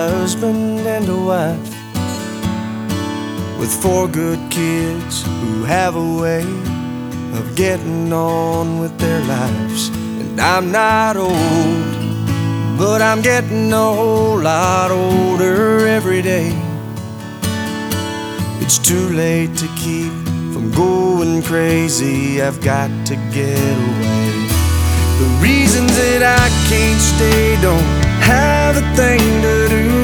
husband and a wife with 4 good kids who have a way of getting on with their lives. And I'm not old, but I'm getting a whole lot older every day. It's too late to keep from going crazy. I've got to get away. The reasons that I can't stay don't have a thing to do